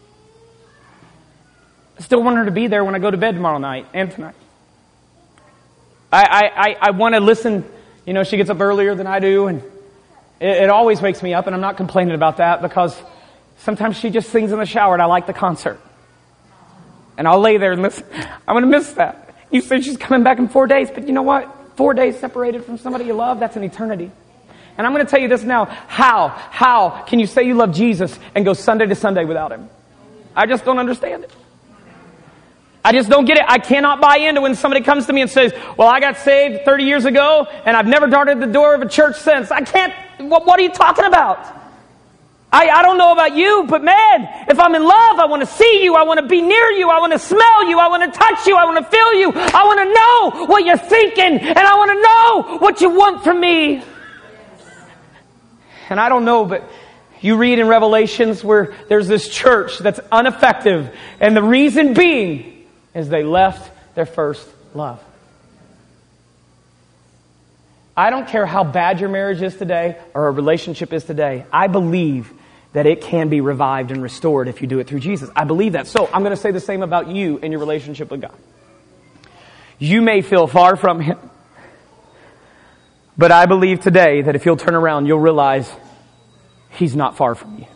I still want her to be there when I go to bed tomorrow night and tonight. I, I, I want to listen. You know, she gets up earlier than I do, and it, it always wakes me up, and I'm not complaining about that, because sometimes she just sings in the shower, and I like the concert. And I'll lay there and listen. I'm going to miss that. You say she's coming back in four days, but you know what? Four days separated from somebody you love, that's an eternity. And I'm going to tell you this now. How? How can you say you love Jesus and go Sunday to Sunday without Him? I just don't understand it. I just don't get it. I cannot buy into when somebody comes to me and says, well, I got saved thirty years ago and I've never darted the door of a church since. I can't, what, what are you talking about? I, I don't know about you, but man, if I'm in love, I want to see you. I want to be near you. I want to smell you. I want to touch you. I want to feel you. I want to know what you're thinking, and I want to know what you want from me. And I don't know, but you read in Revelations where there's this church that's ineffective, and the reason being is they left their first love. I don't care how bad your marriage is today or a relationship is today. I believe that it can be revived and restored if you do it through Jesus. I believe that. So I'm going to say the same about you and your relationship with God. You may feel far from Him, but I believe today that if you'll turn around, you'll realize He's not far from you.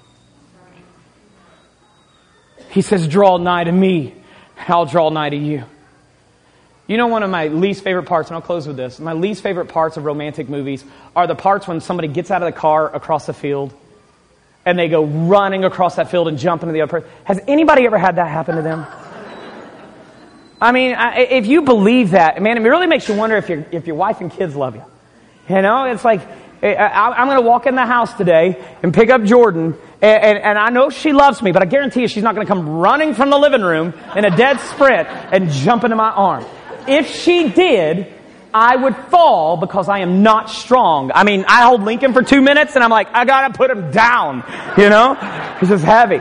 He says, draw nigh to me, and I'll draw nigh to you. You know, one of my least favorite parts, and I'll close with this, my least favorite parts of romantic movies are the parts when somebody gets out of the car across the field and they go running across that field and jump into the other person. Has anybody ever had that happen to them? I mean, I, if you believe that, man, it really makes you wonder if your if your wife and kids love you. You know, it's like, I, I'm going to walk in the house today and pick up Jordan, and, and, and I know she loves me, but I guarantee you she's not going to come running from the living room in a dead sprint and jump into my arm. If she did, I would fall because I am not strong. I mean, I hold Lincoln for two minutes and I'm like, I got to put him down, you know? He's just heavy.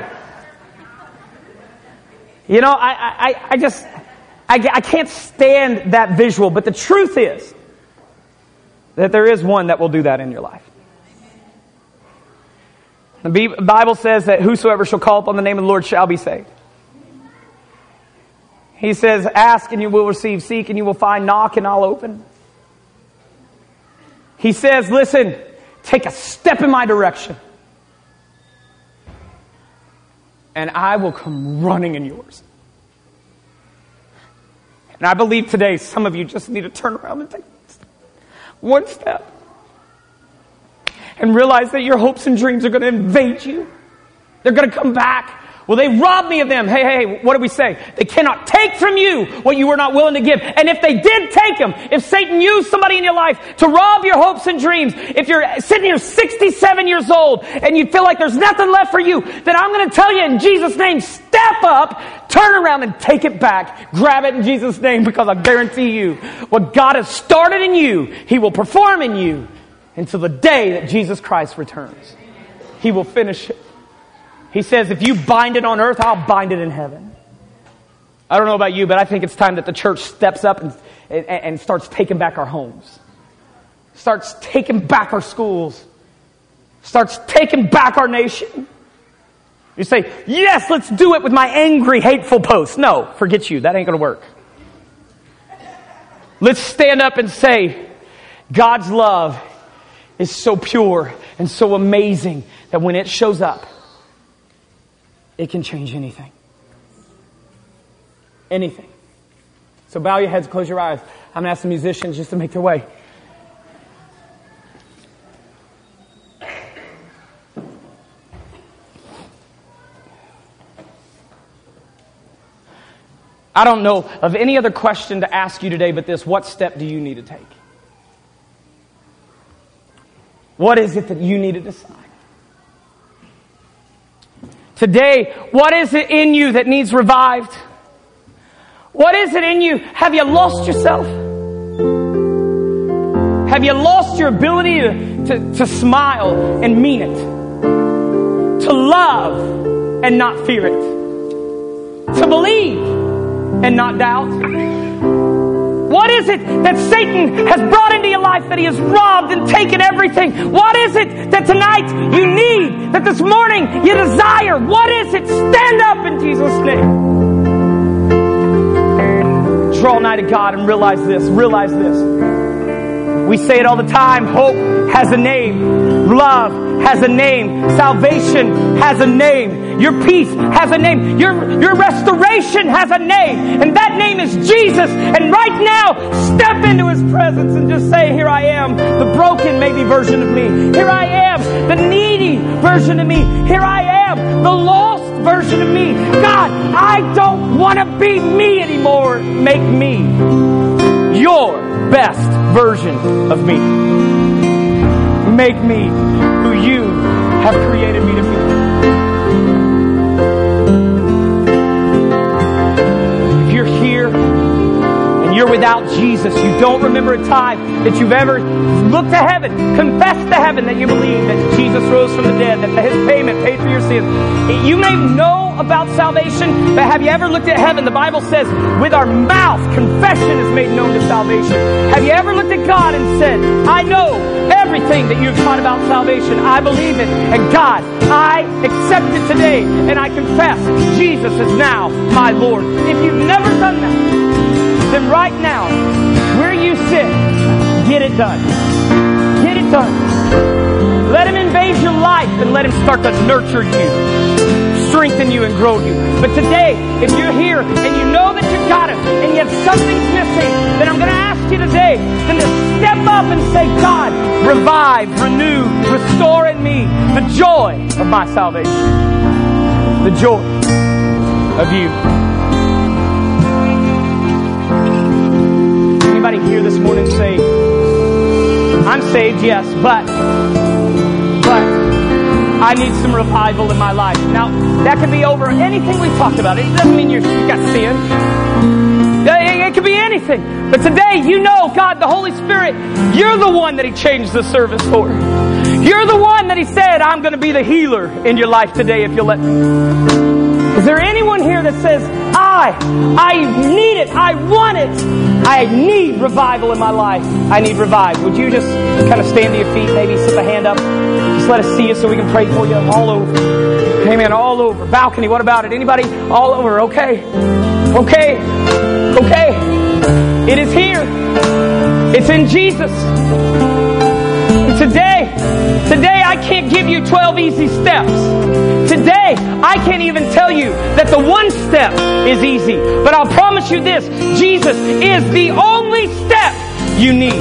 You know, I, I, I just, I, I can't stand that visual, but the truth is that there is one that will do that in your life. The Bible says that whosoever shall call upon the name of the Lord shall be saved. He says, ask and you will receive, seek and you will find, knock and I'll open. He says, listen, take a step in my direction and I will come running in yours. And I believe today some of you just need to turn around and take one step and realize that your hopes and dreams are going to invade you. They're going to come back. Well, they robbed me of them. Hey, hey, hey, what do we say? They cannot take from you what you were not willing to give. And if they did take them, if Satan used somebody in your life to rob your hopes and dreams, if you're sitting here sixty-seven years old and you feel like there's nothing left for you, then I'm going to tell you in Jesus' name, step up, turn around and take it back. Grab it in Jesus' name, because I guarantee you what God has started in you, He will perform in you until the day that Jesus Christ returns. He will finish it. He says, if you bind it on earth, I'll bind it in heaven. I don't know about you, but I think it's time that the church steps up and, and, and starts taking back our homes. Starts taking back our schools. Starts taking back our nation. You say, yes, let's do it with my angry, hateful post. No, forget you. That ain't going to work. Let's stand up and say, God's love is so pure and so amazing that when it shows up, it can change anything. Anything. So bow your heads, close your eyes. I'm going to ask the musicians just to make their way. I don't know of any other question to ask you today but this. What step do you need to take? What is it that you need to decide? Today, what is it in you that needs revived? What is it in you? Have you lost yourself? Have you lost your ability to, to, to smile and mean it? To love and not fear it? To believe and not doubt? What is it that Satan has brought into your life that he has robbed and taken everything? What is it that tonight you need, that this morning you desire? What is it? Stand up in Jesus' name. Draw nigh to God and realize this. Realize this. We say it all the time. Hope has a name. Love has a name. Salvation has a name. Your peace has a name. Your, your restoration has a name. And that name is Jesus. And right now, step into His presence and just say, here I am, the broken maybe version of me. Here I am, the needy version of me. Here I am, the lost version of me. God, I don't want to be me anymore. Make me your best version of me. Make me who you have created me to be. If you're here and you're without Jesus, you don't remember a time that you've ever looked to heaven, confessed to heaven that you believe that Jesus rose from the dead, that His payment paid for your sins. You may know about salvation, but have you ever looked at heaven? The Bible says, with our mouth, confession is made known to salvation. Have you ever looked at God and said, I know everything that you've taught about salvation. I believe it. And God, I accept it today. And I confess Jesus is now my Lord. If you've never done that, then right now, where you sit, get it done. Get it done. Let Him invade your life and let Him start to nurture you, strengthen you and grow you. But today, if you're here and you know that you've got Him and yet something's missing, then I'm going to ask you today then to step up and say, God, revive, renew, restore in me the joy of my salvation. The joy of you. Anybody here this morning say, I'm saved, yes, but, but, I need some revival in my life. Now, that could be over anything we talked about. It doesn't mean you've got sin. It could be anything. But today, you know, God, the Holy Spirit, you're the one that He changed the service for. You're the one that He said, I'm going to be the healer in your life today if you'll let me. Is there anyone here that says, I, I need it, I want it, I need revival in my life, I need revival? Would you just kind of stand to your feet, maybe slip a hand up, just let us see you so we can pray for you all over. Amen, all over. Balcony, what about it? Anybody? All over, okay. Okay, okay. It is here. It's in Jesus. Today, today I can't give you twelve easy steps. Today, I can't even tell you that the one step is easy. But I'll promise you this, Jesus is the only step you need.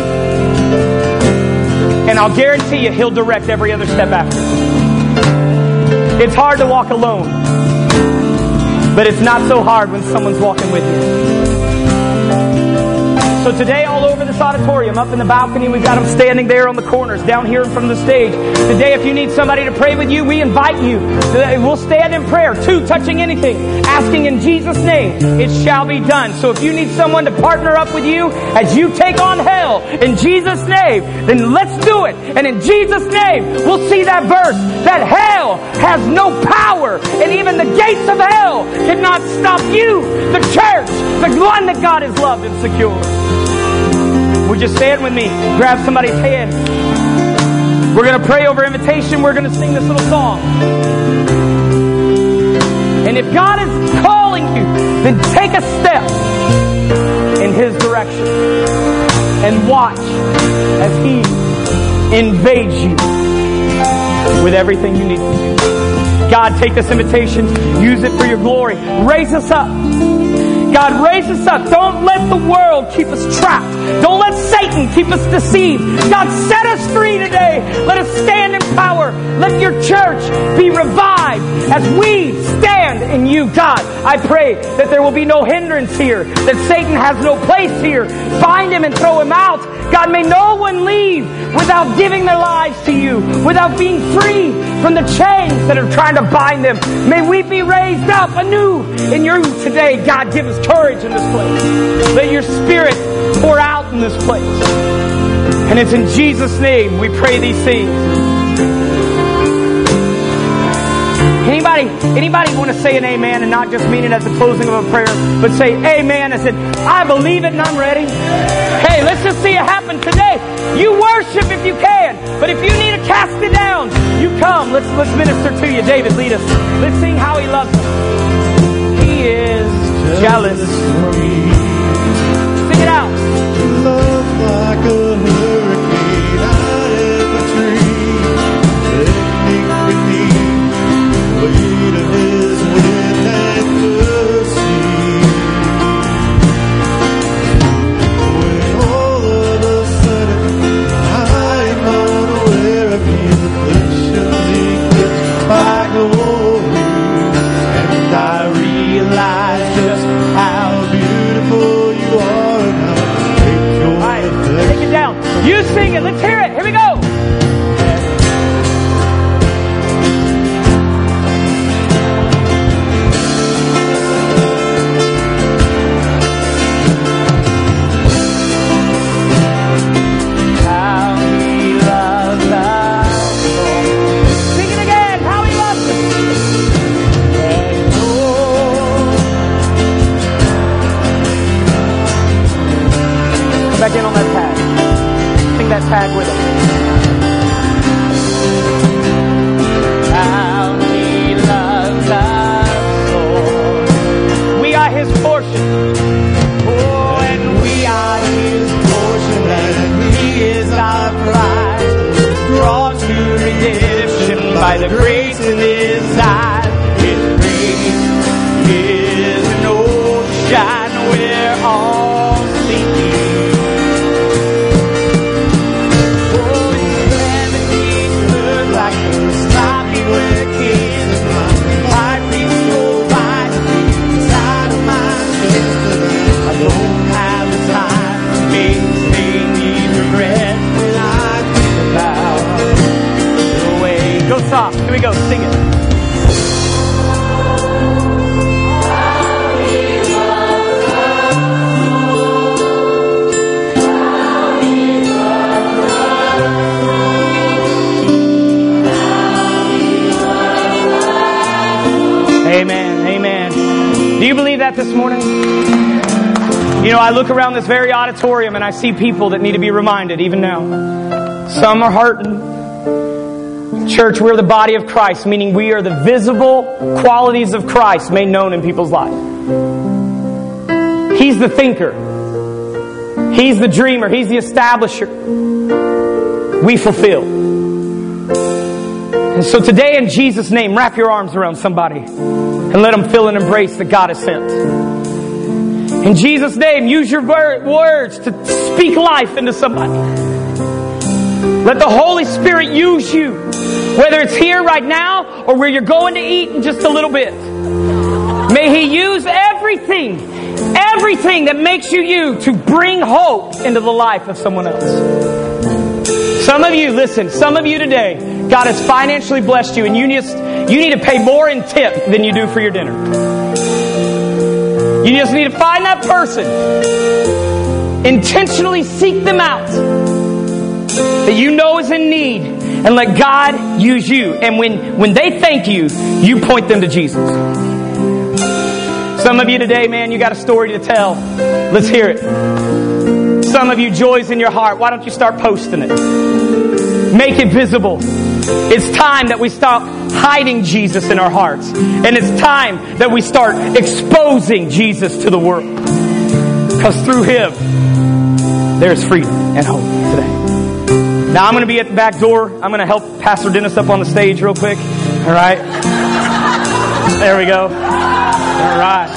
And I'll guarantee you He'll direct every other step after. It's hard to walk alone, but it's not so hard when someone's walking with you. So today, all over this auditorium, up in the balcony, we've got them standing there on the corners, down here from the stage. Today, if you need somebody to pray with you, we invite you. We'll stand in prayer. Two, touching anything, asking in Jesus' name, it shall be done. So if you need someone to partner up with you as you take on hell in Jesus' name, then let's do it. And in Jesus' name, we'll see that verse that hell has no power, and even the gates of hell cannot stop you, the church, the one that God has loved and secured. Would you stand with me? Grab somebody's hand. We're going to pray over invitation. We're going to sing this little song. And if God is calling you, then take a step in His direction and watch as He invades you with everything you need to do. God, take this invitation, use it for your glory. Raise us up. God, raise us up. Don't let the world keep us trapped. Don't let Satan keep us deceived. God, set us free today. Let us stand in power. Let your church be revived as we stand in you. God, I pray that there will be no hindrance here, that Satan has no place here. Bind him and throw him out. God, may no one leave without giving their lives to you, without being free from the chains that are trying to bind them. May we be raised up anew in you today. God, give us courage in this place. Let your Spirit pour out in this place. And it's in Jesus' name we pray these things. Anybody, anybody want to say an amen and not just mean it as the closing of a prayer, but say amen as in, I believe it and I'm ready. Hey, let's just see it happen today. You worship if you can, but if you need to cast it down, you come. Let's, let's minister to you. David, lead us. Let's sing how He loves us. He is jealous for me. Sing it out. Love like a hurricane out in the tree, lifting beneath the weight of His wind and mercy. When all of a sudden I'm unaware of His afflictions eclipsed by glory, and I realize just how beautiful you are, and how great your affection. Take it down. You sing it. Let's hear it. Here we go. How He loves us. Sing it again. How He loves us. And oh, come back in on that tag. Sing that tag with us. How He loves us, Lord. We are His portion. Oh, and we are His portion, and He is our prize. Brought to redemption by the grace in His eyes. His grace is an ocean we're all sinking. Like a sloppy wet kiss, my heart beats so wide inside of my chest. I don't have the time to make these regret when I think about the way. Go soft. Here we go. Sing it. Amen. Amen. Do you believe that this morning? You know, I look around this very auditorium and I see people that need to be reminded even now. Some are hurting. Church, we're the body of Christ, meaning we are the visible qualities of Christ made known in people's lives. He's the thinker. He's the dreamer. He's the establisher. We fulfill. And so today, in Jesus' name, wrap your arms around somebody and let them feel and embrace that God has sent. In Jesus' name, use your words to speak life into somebody. Let the Holy Spirit use you, whether it's here right now or where you're going to eat in just a little bit. May He use everything, everything that makes you you to bring hope into the life of someone else. Some of you, listen, some of you today, God has financially blessed you and you just, you need to pay more in tip than you do for your dinner. You just need to find that person, intentionally seek them out that you know is in need, and let God use you. And when, when they thank you, you point them to Jesus. Some of you today, man, you got a story to tell. Let's hear it. Some of you, joy's in your heart. Why don't you start posting it? Make it visible. It's time that we stop hiding Jesus in our hearts. And it's time that we start exposing Jesus to the world. Because through Him, there's freedom and hope today. Now I'm going to be at the back door. I'm going to help Pastor Dennis up on the stage real quick. All right. There we go. All right.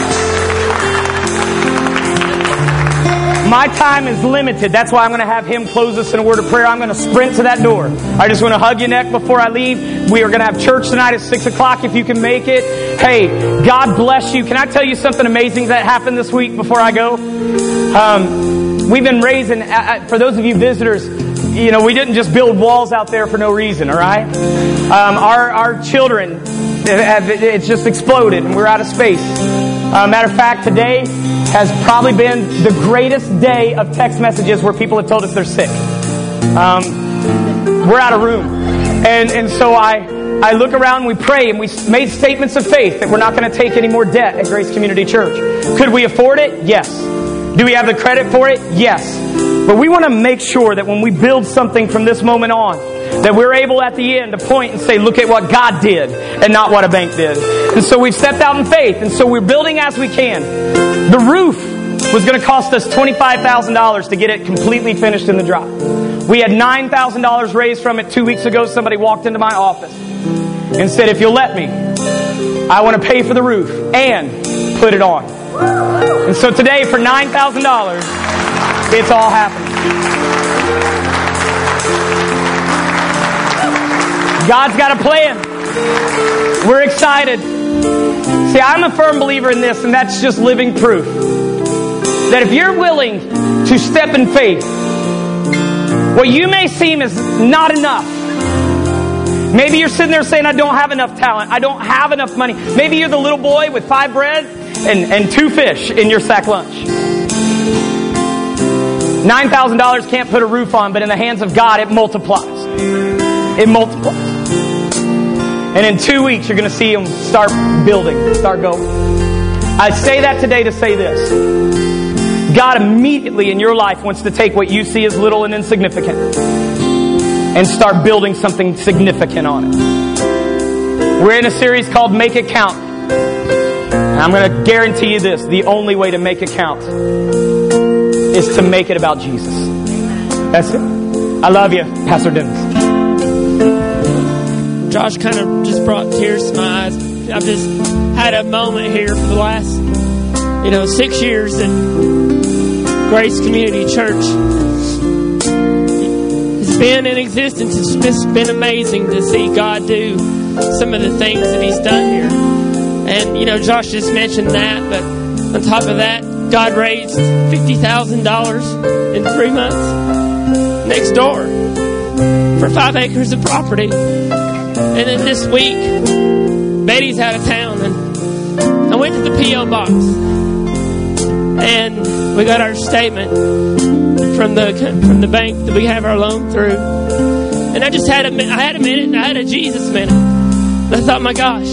My time is limited. That's why I'm going to have him close us in a word of prayer. I'm going to sprint to that door. I just want to hug your neck before I leave. We are going to have church tonight at six o'clock if you can make it. Hey, God bless you. Can I tell you something amazing that happened this week before I go? Um, we've been raising, uh, for those of you visitors, you know, we didn't just build walls out there for no reason, all right? Um, our, our children, it's just exploded and we're out of space. Uh, matter of fact, today has probably been the greatest day of text messages where people have told us they're sick. Um, we're out of room. And and so I, I look around, we pray, and we made statements of faith that we're not going to take any more debt at Grace Community Church. Could we afford it? Yes. Do we have the credit for it? Yes. But we want to make sure that when we build something from this moment on, that we're able at the end to point and say, look at what God did and not what a bank did. And so we've stepped out in faith. And so we're building as we can. The roof was going to cost us twenty-five thousand dollars to get it completely finished in the drop. We had nine thousand dollars raised from it two weeks ago. Somebody walked into my office and said, if you'll let me, I want to pay for the roof and put it on. And so today for nine thousand dollars, it's all happening. God's got a plan. We're excited. See, I'm a firm believer in this, and that's just living proof. That if you're willing to step in faith, what you may seem is not enough. Maybe you're sitting there saying, I don't have enough talent. I don't have enough money. Maybe you're the little boy with five bread and, and two fish in your sack lunch. nine thousand dollars can't put a roof on, but in the hands of God, it multiplies. It multiplies. And in two weeks, you're going to see them start building, start going. I say that today to say this. God immediately in your life wants to take what you see as little and insignificant and start building something significant on it. We're in a series called Make It Count. And I'm going to guarantee you this. The only way to make it count is to make it about Jesus. That's it. I love you, Pastor Dennis. Josh kind of just brought tears to my eyes. I've just had a moment here for the last, you know, six years that Grace Community Church has been in existence. It's just been amazing to see God do some of the things that He's done here. And, you know, Josh just mentioned that, but on top of that, God raised fifty thousand dollars in three months next door for five acres of property. And then this week, Betty's out of town, and I went to the P O box, and we got our statement from the from the bank that we have our loan through. And I just had a I had a minute, and I had a Jesus minute. And I thought, my gosh,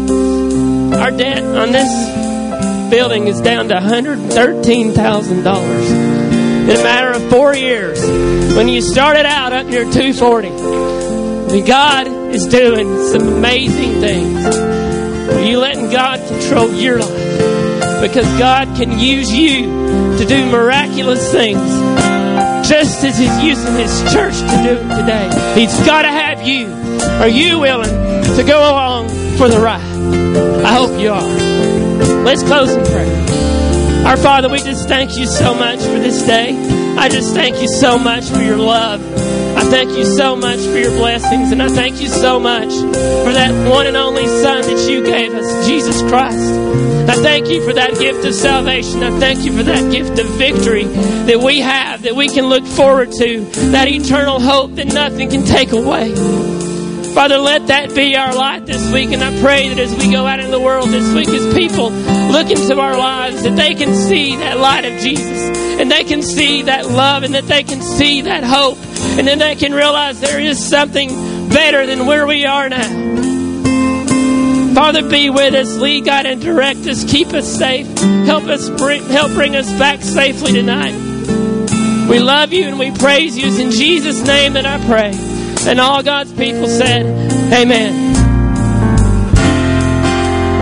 our debt on this building is down to one hundred thirteen thousand dollars in a matter of four years. When you started out up near two forty, I mean, God is doing some amazing things. Are you letting God control your life? Because God can use you to do miraculous things, just as He's using His church to do it today. He's got to have you. Are you willing to go along for the ride? I hope you are. Let's close in prayer. Our Father, we just thank you so much for this day. I just thank you so much for your love. I thank you so much for your blessings, and I thank you so much for that one and only Son that you gave us, Jesus Christ. I thank you for that gift of salvation. I thank you for that gift of victory that we have, that we can look forward to, that eternal hope that nothing can take away. Father, let that be our life this week, and I pray that as we go out in the world this week, as people look into our lives, that they can see that light of Jesus, and they can see that love, and that they can see that hope, and then they can realize there is something better than where we are now. Father, be with us, lead, guide, and direct us, keep us safe, help us bring, help bring us back safely tonight. We love you and we praise you. It's in Jesus' name that I pray. And all God's people said, amen.